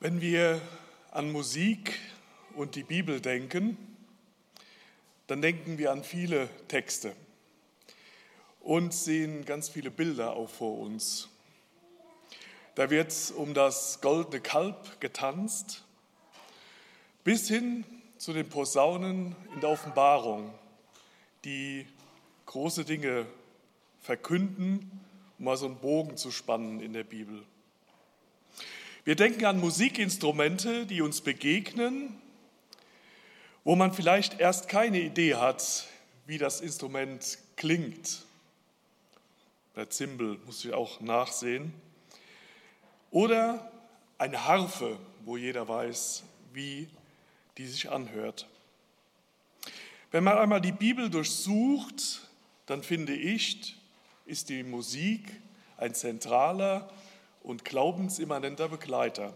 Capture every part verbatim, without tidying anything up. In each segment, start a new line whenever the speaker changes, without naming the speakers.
Wenn wir an Musik und die Bibel denken, dann denken wir an viele Texte und sehen ganz viele Bilder auch vor uns. Da wird um das goldene Kalb getanzt, bis hin zu den Posaunen in der Offenbarung, die große Dinge verkünden, um mal so einen Bogen zu spannen in der Bibel. Wir denken an Musikinstrumente, die uns begegnen, wo man vielleicht erst keine Idee hat, wie das Instrument klingt. Bei Zimbel muss ich auch nachsehen. Oder eine Harfe, wo jeder weiß, wie die sich anhört. Wenn man einmal die Bibel durchsucht, dann finde ich, ist die Musik ein zentraler und glaubensimmanenter Begleiter.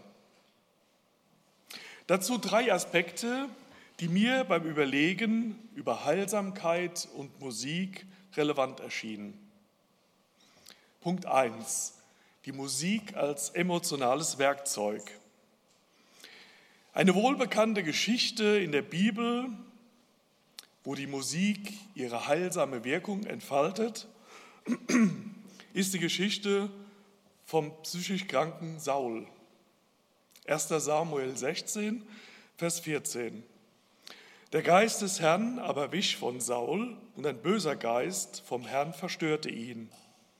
Dazu drei Aspekte, die mir beim Überlegen über Heilsamkeit und Musik relevant erschienen. Punkt eins. Die Musik als emotionales Werkzeug. Eine wohlbekannte Geschichte in der Bibel, wo die Musik ihre heilsame Wirkung entfaltet, ist die Geschichte vom psychisch kranken Saul. erster Samuel sechzehn, Vers vierzehn. Der Geist des Herrn aber wich von Saul, und ein böser Geist vom Herrn verstörte ihn.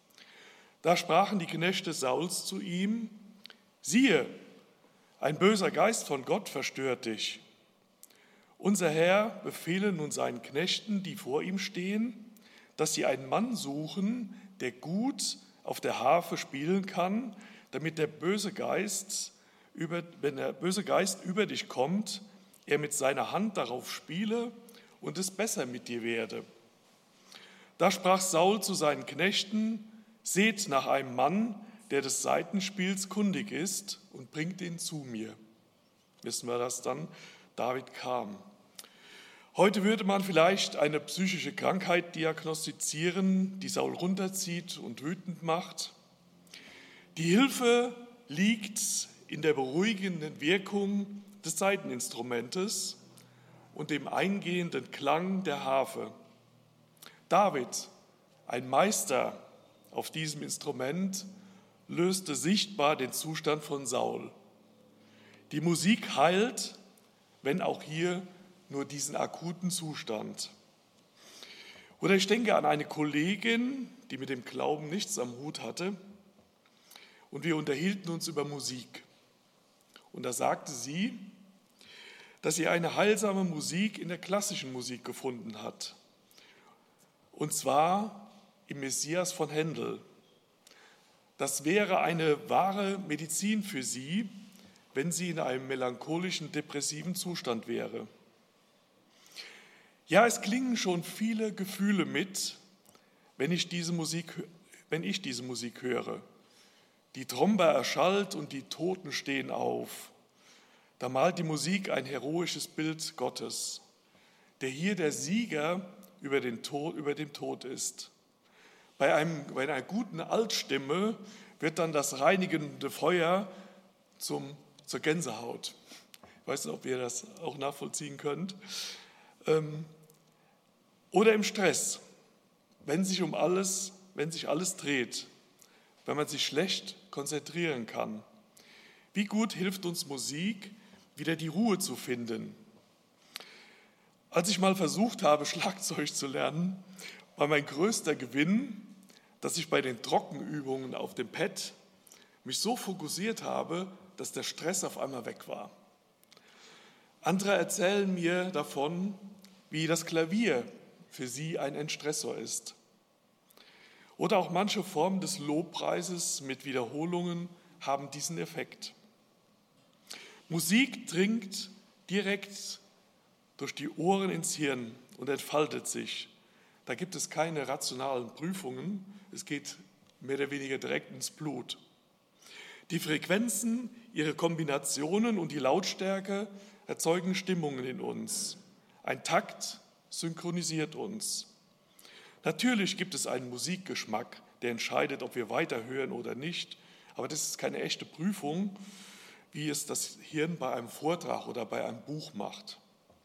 Da sprachen die Knechte Sauls zu ihm: Siehe, ein böser Geist von Gott verstört dich. Unser Herr befehle nun seinen Knechten, die vor ihm stehen, dass sie einen Mann suchen, der gut auf der Harfe spielen kann, damit der böse Geist, über, wenn der böse Geist über dich kommt, er mit seiner Hand darauf spiele und es besser mit dir werde. Da sprach Saul zu seinen Knechten: Seht nach einem Mann, der des Saitenspiels kundig ist, und bringt ihn zu mir. Wissen wir, dass dann David kam. Heute würde man vielleicht eine psychische Krankheit diagnostizieren, die Saul runterzieht und wütend macht. Die Hilfe liegt in der beruhigenden Wirkung des Saiteninstrumentes und dem eingehenden Klang der Harfe. David, ein Meister auf diesem Instrument, löste sichtbar den Zustand von Saul. Die Musik heilt, wenn auch hier nur diesen akuten Zustand. Oder ich denke an eine Kollegin, die mit dem Glauben nichts am Hut hatte, und wir unterhielten uns über Musik. Und da sagte sie, dass sie eine heilsame Musik in der klassischen Musik gefunden hat. Und zwar im Messias von Händel. Das wäre eine wahre Medizin für sie, wenn sie in einem melancholischen, depressiven Zustand wäre. Ja, es klingen schon viele Gefühle mit, wenn ich diese Musik, wenn ich diese Musik höre. Die Tromba erschallt und die Toten stehen auf. Da malt die Musik ein heroisches Bild Gottes, der hier der Sieger über den Tod, über dem Tod ist. Bei, einem, bei einer guten Altstimme wird dann das reinigende Feuer zum, zur Gänsehaut. Ich weiß nicht, ob ihr das auch nachvollziehen könnt. Ähm, Oder im Stress, wenn sich um alles, wenn sich alles dreht, wenn man sich schlecht konzentrieren kann. Wie gut hilft uns Musik, wieder die Ruhe zu finden? Als ich mal versucht habe, Schlagzeug zu lernen, war mein größter Gewinn, dass ich bei den Trockenübungen auf dem Pad mich so fokussiert habe, dass der Stress auf einmal weg war. Andere erzählen mir davon, wie das Klavier für sie ein Entstressor ist. Oder auch manche Formen des Lobpreises mit Wiederholungen haben diesen Effekt. Musik dringt direkt durch die Ohren ins Hirn und entfaltet sich. Da gibt es keine rationalen Prüfungen, es geht mehr oder weniger direkt ins Blut. Die Frequenzen, ihre Kombinationen und die Lautstärke erzeugen Stimmungen in uns. Ein Takt synchronisiert uns. Natürlich gibt es einen Musikgeschmack, der entscheidet, ob wir weiterhören oder nicht, aber das ist keine echte Prüfung. wie es das Hirn bei einem Vortrag oder bei einem Buch macht.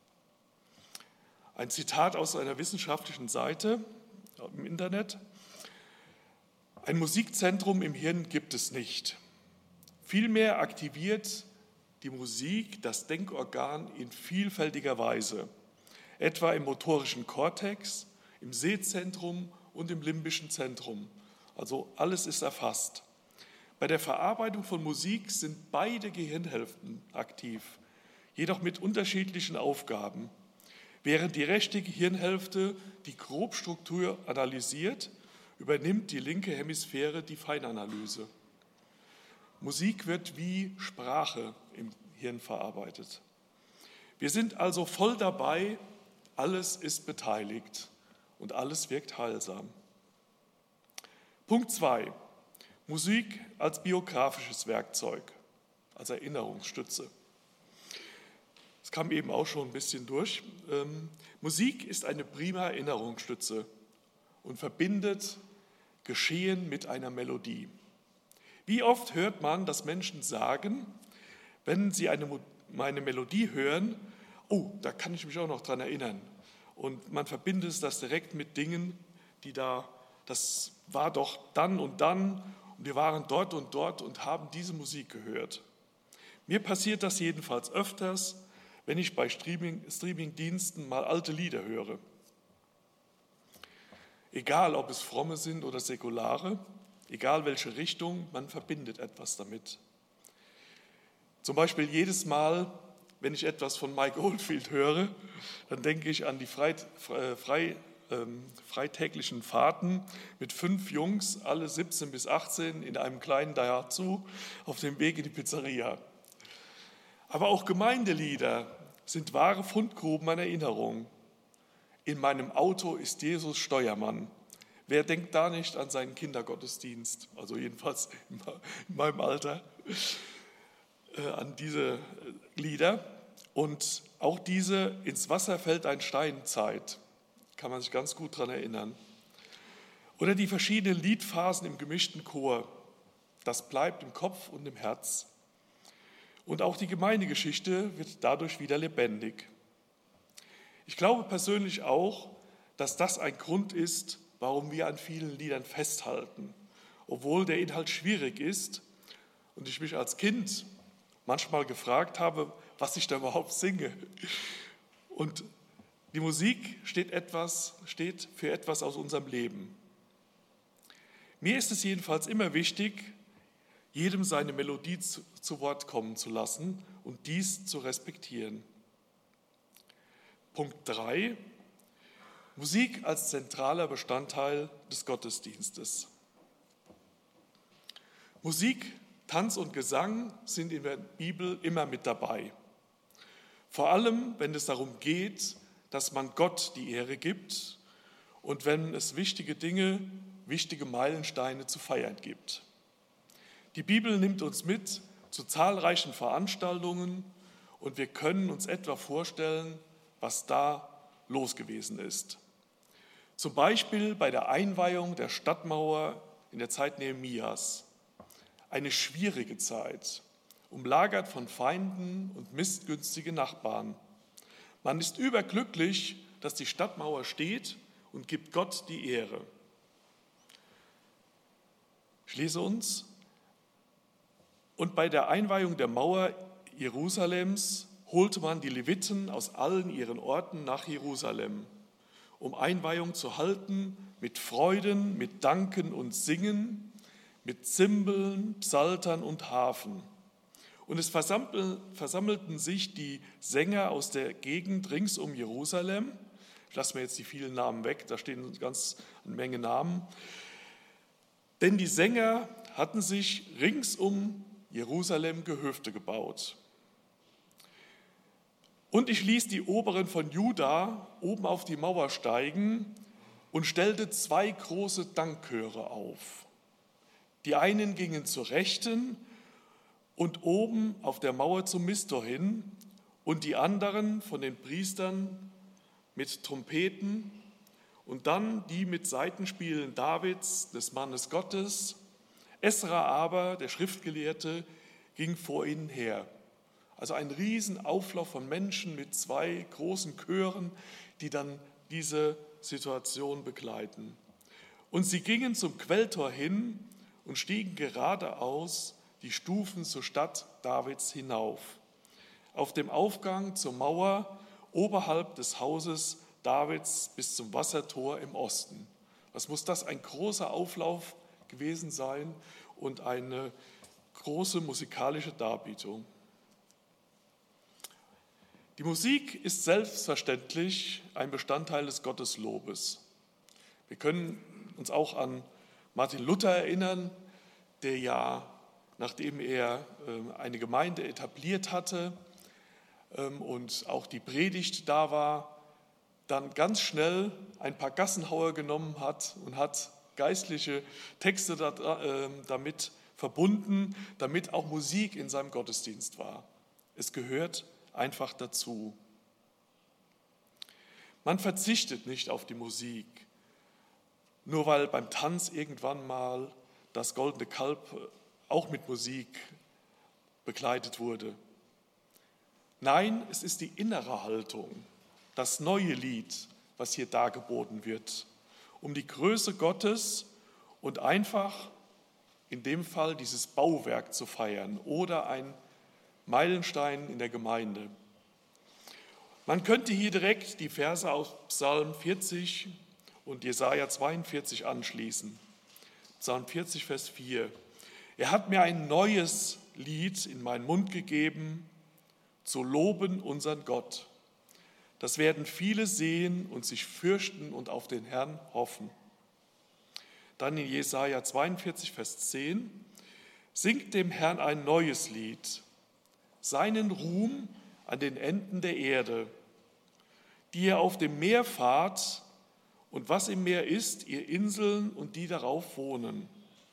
Ein Zitat aus einer wissenschaftlichen Seite im Internet: Ein Musikzentrum im Hirn gibt es nicht. Vielmehr aktiviert die Musik das Denkorgan in vielfältiger Weise, etwa im motorischen Kortex, im Sehzentrum und im limbischen Zentrum. Also alles ist erfasst. Bei der Verarbeitung von Musik sind beide Gehirnhälften aktiv, jedoch mit unterschiedlichen Aufgaben. Während die rechte Gehirnhälfte die Grobstruktur analysiert, übernimmt die linke Hemisphäre die Feinanalyse. Musik wird wie Sprache im Hirn verarbeitet. Wir sind also voll dabei, alles ist beteiligt und alles wirkt heilsam. Punkt zwei. Musik als biografisches Werkzeug, als Erinnerungsstütze. Das kam eben auch schon ein bisschen durch. Ähm, Musik ist eine prima Erinnerungsstütze und verbindet Geschehen mit einer Melodie. Wie oft hört man, dass Menschen sagen, wenn sie eine, eine Melodie hören, oh, da kann ich mich auch noch dran erinnern. Und man verbindet das direkt mit Dingen, die da, das war doch dann und dann und wir waren dort und dort und haben diese Musik gehört. Mir passiert das jedenfalls öfters, wenn ich bei Streaming, Streamingdiensten mal alte Lieder höre. Egal, ob es fromme sind oder säkulare, egal welche Richtung, man verbindet etwas damit. Zum Beispiel jedes Mal, wenn ich etwas von Mike Oldfield höre, dann denke ich an die Freit, frei, ähm, freitäglichen Fahrten mit fünf Jungs, alle siebzehn bis achtzehn, in einem kleinen Daihatsu auf dem Weg in die Pizzeria. Aber auch Gemeindelieder sind wahre Fundgruben an Erinnerung. In meinem Auto ist Jesus Steuermann. Wer denkt da nicht an seinen Kindergottesdienst? Also jedenfalls in meinem Alter, äh, an diese Lieder. Und auch diese Ins Wasser fällt ein Stein Zeit, kann man sich ganz gut daran erinnern. Oder die verschiedenen Liedphasen im gemischten Chor. Das bleibt im Kopf und im Herz. Und auch die Gemeindegeschichte wird dadurch wieder lebendig. Ich glaube persönlich auch, dass das ein Grund ist, warum wir an vielen Liedern festhalten, obwohl der Inhalt schwierig ist und ich mich als Kind manchmal gefragt habe, was ich da überhaupt singe. Und die Musik steht, etwas, steht für etwas aus unserem Leben. Mir ist es jedenfalls immer wichtig, jedem seine Melodie zu, zu Wort kommen zu lassen und dies zu respektieren. Punkt drei. Musik als zentraler Bestandteil des Gottesdienstes. Musik, Tanz und Gesang sind in der Bibel immer mit dabei. Vor allem, wenn es darum geht, dass man Gott die Ehre gibt und wenn es wichtige Dinge, wichtige Meilensteine zu feiern gibt. Die Bibel nimmt uns mit zu zahlreichen Veranstaltungen und wir können uns etwa vorstellen, was da los gewesen ist. Zum Beispiel bei der Einweihung der Stadtmauer in der Zeit Nehemias. Eine schwierige Zeit, umlagert von Feinden und missgünstigen Nachbarn. Man ist überglücklich, dass die Stadtmauer steht und gibt Gott die Ehre. Ich lese uns. Und bei der Einweihung der Mauer Jerusalems holte man die Leviten aus allen ihren Orten nach Jerusalem, um Einweihung zu halten mit Freuden, mit Danken und Singen, mit Zimbeln, Psaltern und Harfen. Und es versammelten sich die Sänger aus der Gegend rings um Jerusalem. Ich lasse mir jetzt die vielen Namen weg, da stehen eine ganze Menge Namen. Denn die Sänger hatten sich rings um Jerusalem Gehöfte gebaut. Und ich ließ die Oberen von Juda oben auf die Mauer steigen und stellte zwei große Dankchöre auf. Die einen gingen zur Rechten und oben auf der Mauer zum Mistor hin und die anderen von den Priestern mit Trompeten und dann die mit Saitenspielen Davids, des Mannes Gottes. Esra aber, der Schriftgelehrte, ging vor ihnen her. Also ein Riesenauflauf von Menschen mit zwei großen Chören, die dann diese Situation begleiten. Und sie gingen zum Quelltor hin und stiegen geradeaus die Stufen zur Stadt Davids hinauf. Auf dem Aufgang zur Mauer oberhalb des Hauses Davids bis zum Wassertor im Osten. Was muss das ein großer Auflauf gewesen sein und eine große musikalische Darbietung. Die Musik ist selbstverständlich ein Bestandteil des Gotteslobes. Wir können uns auch an Martin Luther erinnern, der ja, nachdem er eine Gemeinde etabliert hatte und auch die Predigt da war, dann ganz schnell ein paar Gassenhauer genommen hat und hat geistliche Texte damit verbunden, damit auch Musik in seinem Gottesdienst war. Es gehört einfach dazu. Man verzichtet nicht auf die Musik, nur weil beim Tanz irgendwann mal das goldene Kalb auch mit Musik begleitet wurde. Nein, es ist die innere Haltung, das neue Lied, was hier dargeboten wird, um die Größe Gottes und einfach in dem Fall dieses Bauwerk zu feiern oder ein Meilenstein in der Gemeinde. Man könnte hier direkt die Verse aus Psalm vierzig und Jesaja zweiundvierzig anschließen. Psalm vierzig, Vers vier. Er hat mir ein neues Lied in meinen Mund gegeben, zu loben unseren Gott. Das werden viele sehen und sich fürchten und auf den Herrn hoffen. Dann in Jesaja zweiundvierzig, Vers zehn. Singt dem Herrn ein neues Lied, seinen Ruhm an den Enden der Erde, die ihr auf dem Meer fahrt und was im Meer ist, ihr Inseln und die darauf wohnen.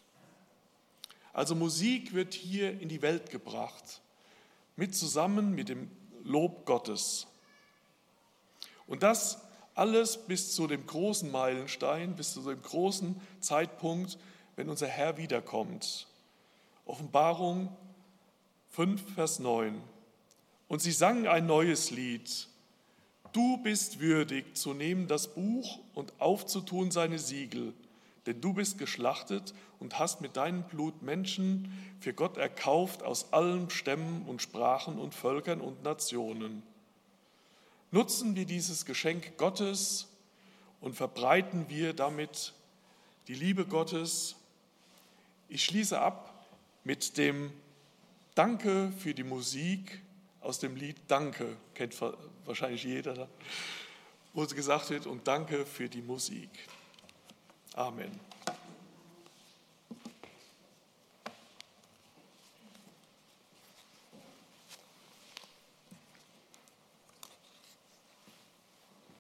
Also Musik wird hier in die Welt gebracht, mit zusammen mit dem Lob Gottes. Und das alles bis zu dem großen Meilenstein, bis zu dem großen Zeitpunkt, wenn unser Herr wiederkommt. Offenbarung fünf, Vers neun. Und sie sangen ein neues Lied. Du bist würdig zu nehmen das Buch und aufzutun seine Siegel, denn du bist geschlachtet und hast mit deinem Blut Menschen für Gott erkauft aus allen Stämmen und Sprachen und Völkern und Nationen. Nutzen wir dieses Geschenk Gottes und verbreiten wir damit die Liebe Gottes. Ich schließe ab mit dem Danke für die Musik aus dem Lied Danke, kennt wahrscheinlich jeder, wo es gesagt wird, und Danke für die Musik. Amen.